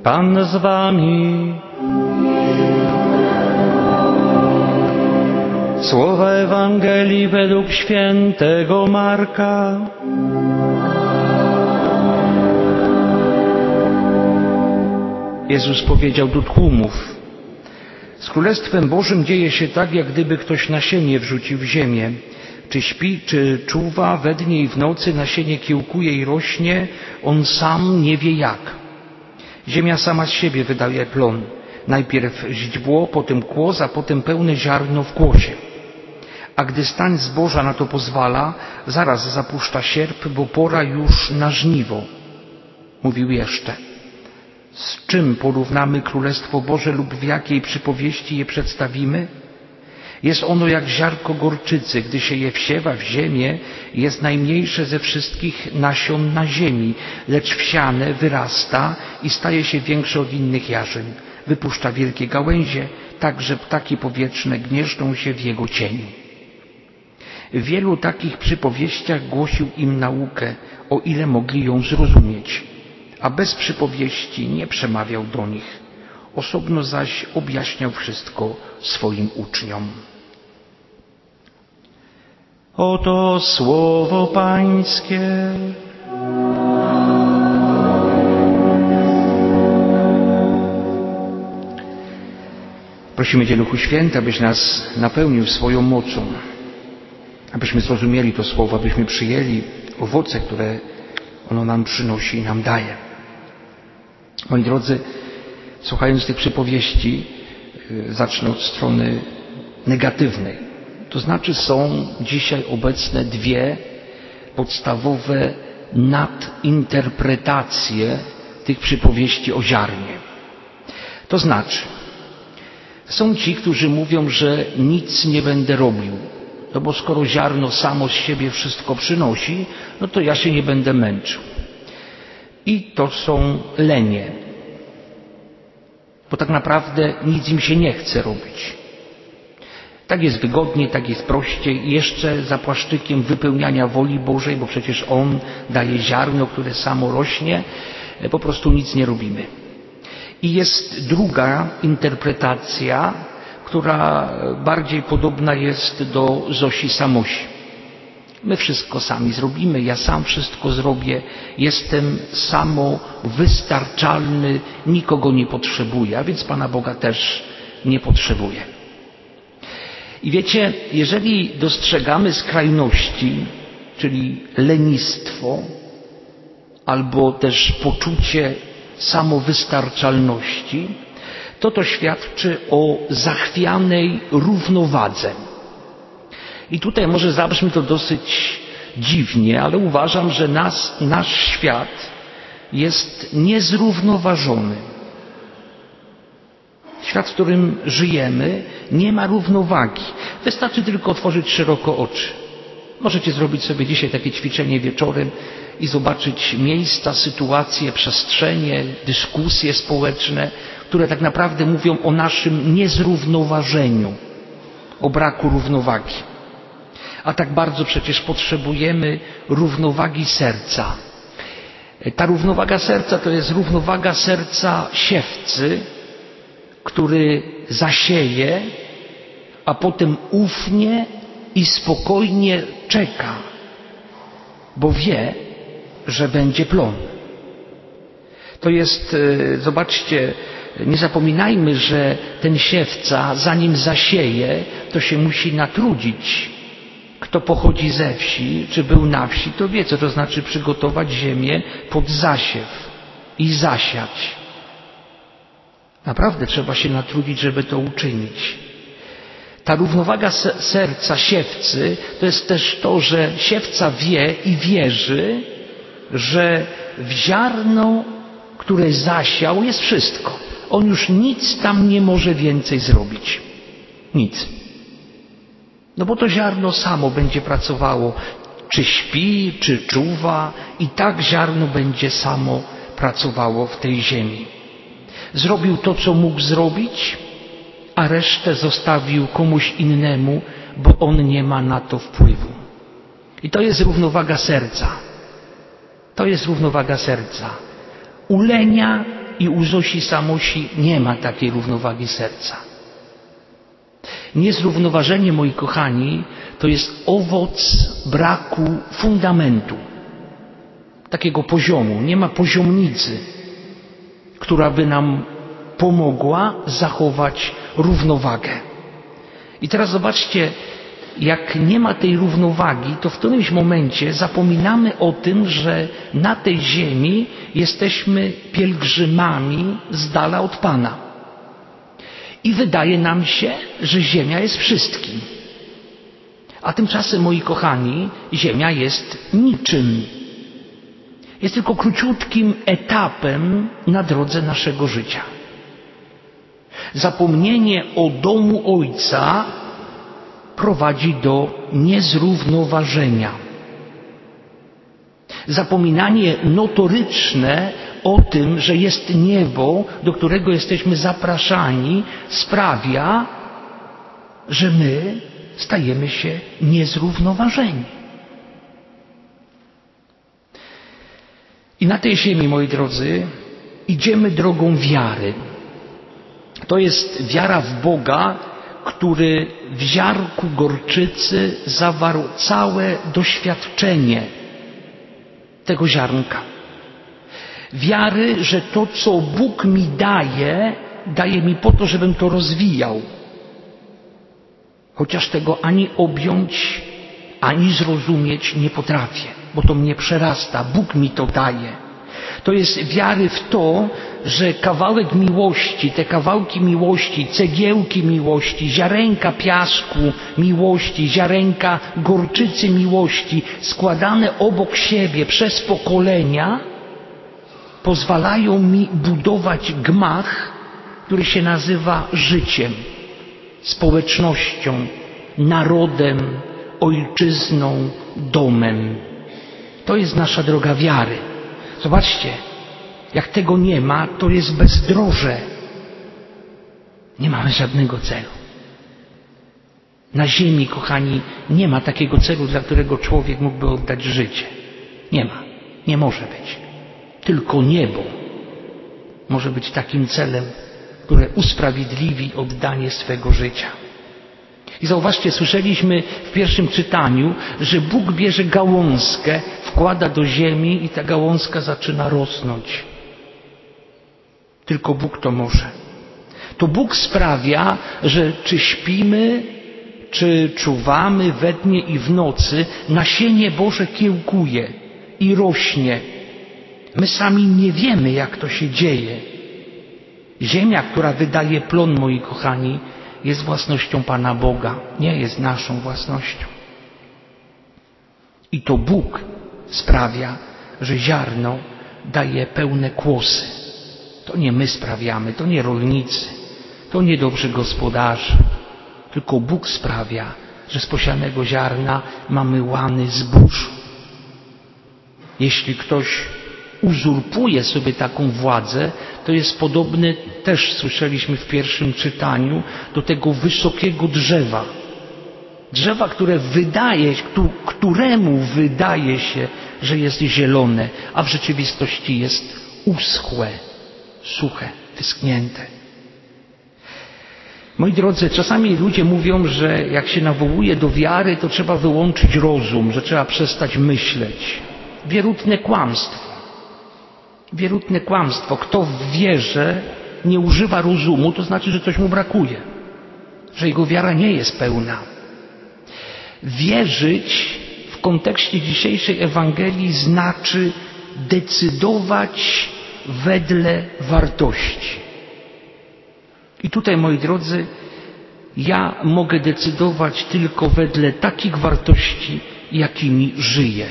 Pan z wami. Słowa Ewangelii według świętego Marka. Jezus powiedział do tłumów: z Królestwem Bożym dzieje się tak, jak gdyby ktoś nasienie wrzucił w ziemię. Czy śpi, czy czuwa, we dnie i w nocy nasienie kiełkuje i rośnie, on sam nie wie jak. Ziemia sama z siebie wydaje plon. Najpierw źdźbło, potem kłos, a potem pełne ziarno w kłosie. A gdy stan zboża na to pozwala, zaraz zapuszcza sierp, bo pora już na żniwo. Mówił jeszcze: z czym porównamy Królestwo Boże lub w jakiej przypowieści je przedstawimy? Jest ono jak ziarnko gorczycy, gdy się je wsiewa w ziemię, jest najmniejsze ze wszystkich nasion na ziemi, lecz wsiane wyrasta i staje się większe od innych jarzyn. Wypuszcza wielkie gałęzie, tak że ptaki powietrzne gnieżdżą się w jego cieniu. W wielu takich przypowieściach głosił im naukę, o ile mogli ją zrozumieć, a bez przypowieści nie przemawiał do nich. Osobno zaś objaśniał wszystko swoim uczniom. Oto słowo Pańskie. Prosimy Cię, Duchu Święty, abyś nas napełnił swoją mocą, abyśmy zrozumieli to słowo, abyśmy przyjęli owoce, które ono nam przynosi i nam daje. Moi drodzy, słuchając tych przypowieści, zacznę od strony negatywnej. To znaczy, są dzisiaj obecne dwie podstawowe nadinterpretacje tych przypowieści o ziarnie. To znaczy, są ci, którzy mówią, że nic nie będę robił, no bo skoro ziarno samo z siebie wszystko przynosi, no to ja się nie będę męczył. I to są lenie, bo tak naprawdę nic im się nie chce robić. Tak jest wygodniej, tak jest prościej i jeszcze za płaszczykiem wypełniania woli Bożej, bo przecież On daje ziarno, które samo rośnie, po prostu nic nie robimy. I jest druga interpretacja, która bardziej podobna jest do Zosi Samosi. My wszystko sami zrobimy, ja sam wszystko zrobię, jestem samowystarczalny, nikogo nie potrzebuję, a więc Pana Boga też nie potrzebuję. I wiecie, jeżeli dostrzegamy skrajności, czyli lenistwo, albo też poczucie samowystarczalności, to świadczy o zachwianej równowadze. I tutaj może zabrzmi to dosyć dziwnie, ale uważam, że nasz świat jest niezrównoważony. Świat, w którym żyjemy, nie ma równowagi. Wystarczy tylko otworzyć szeroko oczy. Możecie zrobić sobie dzisiaj takie ćwiczenie wieczorem i zobaczyć miejsca, sytuacje, przestrzenie, dyskusje społeczne, które tak naprawdę mówią o naszym niezrównoważeniu, o braku równowagi. A tak bardzo przecież potrzebujemy równowagi serca. Ta równowaga serca to jest równowaga serca siewcy, który zasieje, a potem ufnie i spokojnie czeka, bo wie, że będzie plon. To jest, zobaczcie, nie zapominajmy, że ten siewca, zanim zasieje, to się musi natrudzić. Kto pochodzi ze wsi, czy był na wsi, to wie, co to znaczy przygotować ziemię pod zasiew i zasiać. Naprawdę trzeba się natrudzić, żeby to uczynić. Ta równowaga serca siewcy to jest też to, że siewca wie i wierzy, że w ziarno, które zasiał, jest wszystko. On już nic tam nie może więcej zrobić. Nic. No bo to ziarno samo będzie pracowało, czy śpi, czy czuwa, i tak ziarno będzie samo pracowało w tej ziemi. Zrobił to, co mógł zrobić, a resztę zostawił komuś innemu, bo on nie ma na to wpływu. I to jest równowaga serca. To jest równowaga serca. U lenia i u Zosi Samosi nie ma takiej równowagi serca. Niezrównoważenie, moi kochani, to jest owoc braku fundamentu, takiego poziomu. Nie ma poziomnicy, która by nam pomogła zachować równowagę. I teraz zobaczcie, jak nie ma tej równowagi, to w którymś momencie zapominamy o tym, że na tej ziemi jesteśmy pielgrzymami z dala od Pana. I wydaje nam się, że ziemia jest wszystkim. A tymczasem, moi kochani, ziemia jest niczym. Jest tylko króciutkim etapem na drodze naszego życia. Zapomnienie o domu Ojca prowadzi do niezrównoważenia. Zapominanie notoryczne o tym, że jest niebo, do którego jesteśmy zapraszani, sprawia, że my stajemy się niezrównoważeni. I na tej ziemi, moi drodzy, idziemy drogą wiary. To jest wiara w Boga, który w ziarnku gorczycy zawarł całe doświadczenie tego ziarnka. Wiary, że to, co Bóg mi daje, daje mi po to, żebym to rozwijał. Chociaż tego ani objąć, ani zrozumieć nie potrafię, bo to mnie przerasta. Bóg mi to daje. To jest wiary w to, że kawałek miłości, te kawałki miłości, cegiełki miłości, ziarenka piasku miłości, ziarenka gorczycy miłości, składane obok siebie przez pokolenia, pozwalają mi budować gmach, który się nazywa życiem, społecznością, narodem, ojczyzną, domem. To jest nasza droga wiary. Zobaczcie, jak tego nie ma, to jest bezdroże. Nie mamy żadnego celu. Na ziemi, kochani, nie ma takiego celu, dla którego człowiek mógłby oddać życie. Nie ma. Nie może być. Tylko niebo może być takim celem, które usprawiedliwi oddanie swego życia. I zauważcie, słyszeliśmy w pierwszym czytaniu, że Bóg bierze gałązkę, wkłada do ziemi i ta gałązka zaczyna rosnąć. Tylko Bóg to może. To Bóg sprawia, że czy śpimy, czy czuwamy we dnie i w nocy, nasienie Boże kiełkuje i rośnie. My sami nie wiemy, jak to się dzieje. Ziemia, która wydaje plon, moi kochani, jest własnością Pana Boga, nie jest naszą własnością. I to Bóg sprawia, że ziarno daje pełne kłosy. To nie my sprawiamy, to nie rolnicy, to nie dobrzy gospodarze, tylko Bóg sprawia, że z posianego ziarna mamy łany zbóż. Jeśli ktoś uzurpuje sobie taką władzę, to jest podobny, też słyszeliśmy w pierwszym czytaniu, do tego wysokiego drzewa. Drzewa, któremu wydaje się, że jest zielone, a w rzeczywistości jest uschłe, suche, wyschnięte. Moi drodzy, czasami ludzie mówią, że jak się nawołuje do wiary, to trzeba wyłączyć rozum, że trzeba przestać myśleć. Wierutne kłamstwo. Wierutne kłamstwo. Kto w wierze nie używa rozumu, to znaczy, że coś mu brakuje, że jego wiara nie jest pełna. Wierzyć w kontekście dzisiejszej Ewangelii znaczy decydować wedle wartości. I tutaj, moi drodzy, ja mogę decydować tylko wedle takich wartości, jakimi żyję.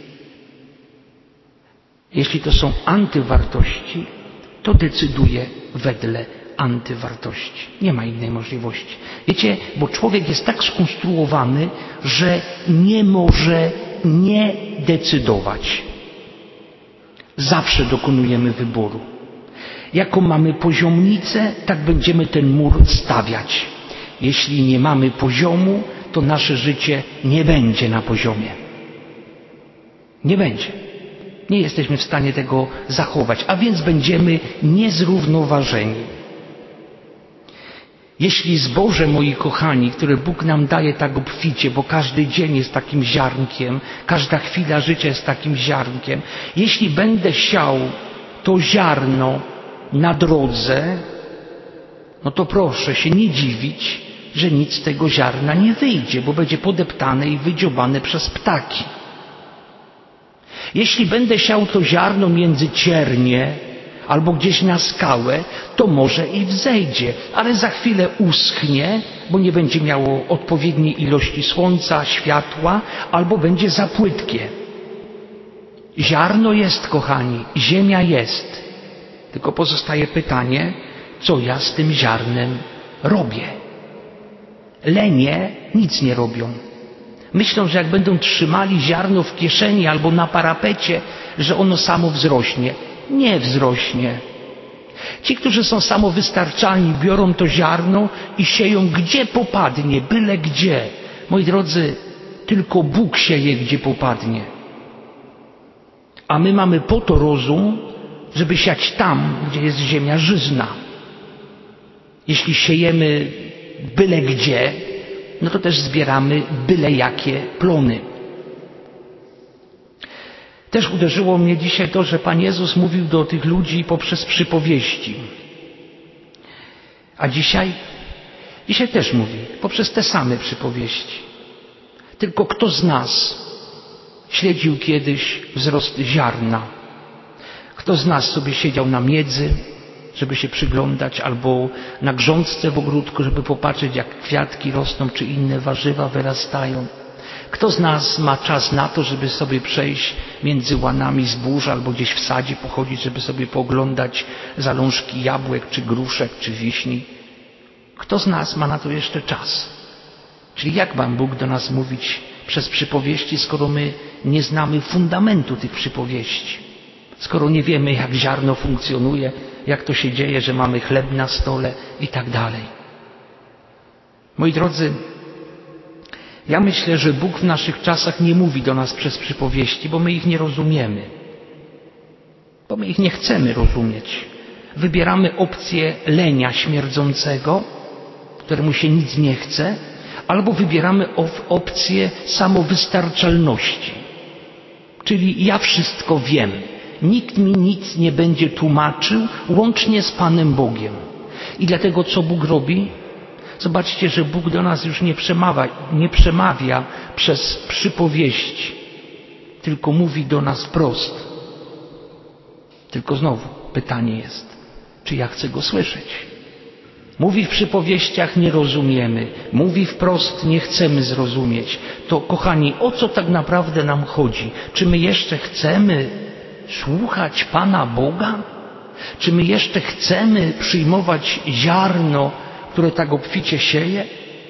Jeśli to są antywartości, to decyduję wedle antywartości. Nie ma innej możliwości. Wiecie, bo człowiek jest tak skonstruowany, że nie może nie decydować. Zawsze dokonujemy wyboru. Jaką mamy poziomnicę, tak będziemy ten mur stawiać. Jeśli nie mamy poziomu, to nasze życie nie będzie na poziomie. Nie będzie. Nie jesteśmy w stanie tego zachować, a więc będziemy niezrównoważeni. Jeśli zboże, moi kochani, które Bóg nam daje tak obficie, bo każdy dzień jest takim ziarnkiem, każda chwila życia jest takim ziarnkiem, jeśli będę siał to ziarno na drodze, no to proszę się nie dziwić, że nic z tego ziarna nie wyjdzie, bo będzie podeptane i wydziobane przez ptaki. Jeśli będę siał to ziarno między ciernie albo gdzieś na skałę, to może i wzejdzie, ale za chwilę uschnie, bo nie będzie miało odpowiedniej ilości słońca, światła, albo będzie za płytkie. Ziarno jest, kochani, ziemia jest. Tylko pozostaje pytanie, co ja z tym ziarnem robię. Lenie nic nie robią. Myślą, że jak będą trzymali ziarno w kieszeni albo na parapecie, że ono samo wzrośnie. Nie wzrośnie. Ci, którzy są samowystarczalni, biorą to ziarno i sieją gdzie popadnie, byle gdzie. Moi drodzy, tylko Bóg sieje gdzie popadnie. A my mamy po to rozum, żeby siać tam, gdzie jest ziemia żyzna. Jeśli siejemy byle gdzie, no to też zbieramy byle jakie plony. Też uderzyło mnie dzisiaj to, że Pan Jezus mówił do tych ludzi poprzez przypowieści. A dzisiaj też mówi poprzez te same przypowieści. Tylko kto z nas śledził kiedyś wzrost ziarna? Kto z nas sobie siedział na miedzy, żeby się przyglądać, albo na grządce w ogródku, żeby popatrzeć, jak kwiatki rosną, czy inne warzywa wyrastają? Kto z nas ma czas na to, żeby sobie przejść między łanami zbóż, albo gdzieś w sadzie pochodzić, żeby sobie pooglądać zalążki jabłek, czy gruszek, czy wiśni? Kto z nas ma na to jeszcze czas? Czyli jak ma Bóg do nas mówić przez przypowieści, skoro my nie znamy fundamentu tych przypowieści? Skoro nie wiemy, jak ziarno funkcjonuje, jak to się dzieje, że mamy chleb na stole i tak dalej. Moi drodzy, ja myślę, że Bóg w naszych czasach nie mówi do nas przez przypowieści, bo my ich nie rozumiemy. Bo my ich nie chcemy rozumieć. Wybieramy opcję lenia śmierdzącego, któremu się nic nie chce, albo wybieramy opcję samowystarczalności. Czyli ja wszystko wiem. Nikt mi nic nie będzie tłumaczył, łącznie z Panem Bogiem. I dlatego co Bóg robi? Zobaczcie, że Bóg do nas już nie przemawia przez przypowieści, tylko mówi do nas wprost. Tylko znowu pytanie jest, czy ja chcę Go słyszeć? Mówi w przypowieściach, nie rozumiemy. Mówi wprost, nie chcemy zrozumieć. To, kochani, o co tak naprawdę nam chodzi? Czy my jeszcze chcemy słuchać Pana Boga? Czy my jeszcze chcemy przyjmować ziarno, które tak obficie sieje?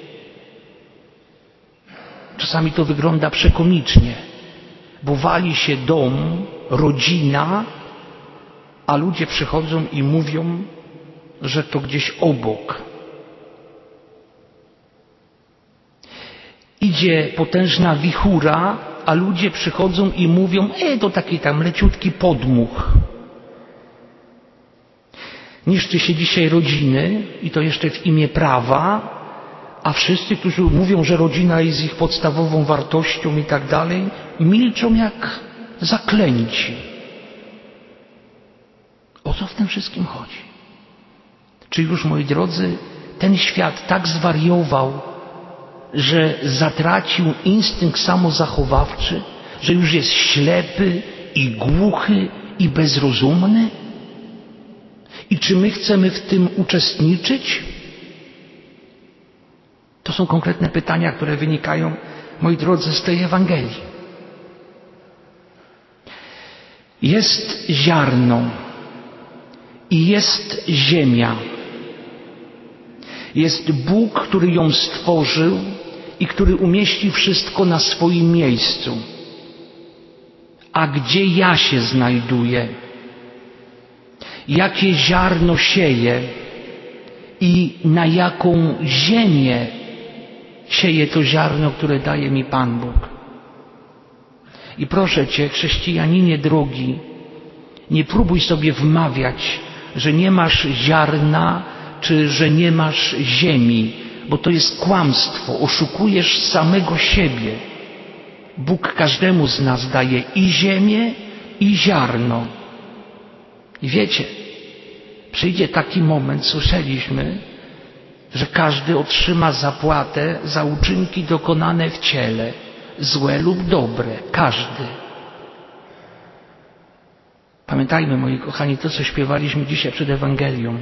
Czasami to wygląda przekomicznie, bo wali się dom, rodzina, a ludzie przychodzą i mówią, że to gdzieś obok. Idzie potężna wichura, a ludzie przychodzą i mówią, to taki tam leciutki podmuch. Niszczy się dzisiaj rodziny i to jeszcze w imię prawa, a wszyscy, którzy mówią, że rodzina jest ich podstawową wartością i tak dalej, milczą jak zaklęci. O co w tym wszystkim chodzi? Czy już, moi drodzy, ten świat tak zwariował, że zatracił instynkt samozachowawczy, że już jest ślepy i głuchy i bezrozumny? I czy my chcemy w tym uczestniczyć? To są konkretne pytania, które wynikają, moi drodzy, z tej Ewangelii. Jest ziarno i jest ziemia. Jest Bóg, który ją stworzył i który umieści wszystko na swoim miejscu. A gdzie ja się znajduję? Jakie ziarno sieję i na jaką ziemię sieje to ziarno, które daje mi Pan Bóg? I proszę Cię, chrześcijaninie drogi, nie próbuj sobie wmawiać, że nie masz ziarna, czy że nie masz ziemi, bo to jest kłamstwo, oszukujesz samego siebie. Bóg każdemu z nas daje i ziemię, i ziarno. I wiecie, przyjdzie taki moment, słyszeliśmy, że każdy otrzyma zapłatę za uczynki dokonane w ciele, złe lub dobre, każdy. Pamiętajmy, moi kochani, to co śpiewaliśmy dzisiaj przed Ewangelią.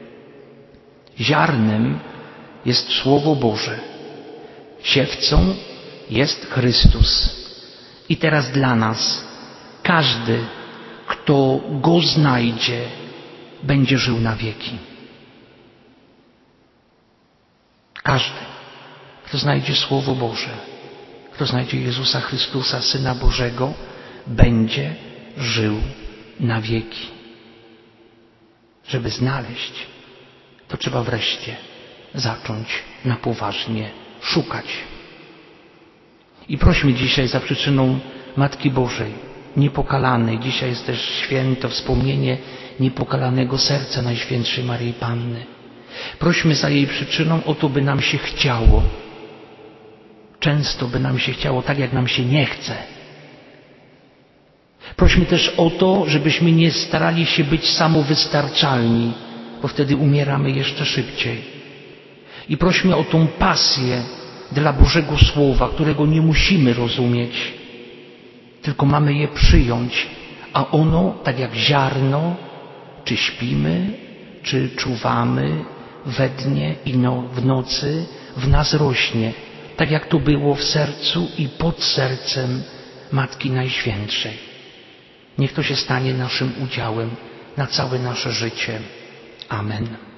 Ziarnem jest Słowo Boże. Siewcą jest Chrystus. I teraz dla nas każdy, kto Go znajdzie, będzie żył na wieki. Każdy, kto znajdzie Słowo Boże, kto znajdzie Jezusa Chrystusa, Syna Bożego, będzie żył na wieki. Żeby znaleźć, to trzeba wreszcie zacząć na poważnie szukać. I prośmy dzisiaj za przyczyną Matki Bożej, niepokalanej. Dzisiaj jest też święto, wspomnienie niepokalanego serca Najświętszej Maryi Panny. Prośmy za jej przyczyną o to, by nam się chciało. Często by nam się chciało tak, jak nam się nie chce. Prośmy też o to, żebyśmy nie starali się być samowystarczalni, bo wtedy umieramy jeszcze szybciej. I prośmy o tą pasję dla Bożego Słowa, którego nie musimy rozumieć, tylko mamy je przyjąć, a ono, tak jak ziarno, czy śpimy, czy czuwamy we dnie i w nocy, w nas rośnie, tak jak to było w sercu i pod sercem Matki Najświętszej. Niech to się stanie naszym udziałem na całe nasze życie. Amen.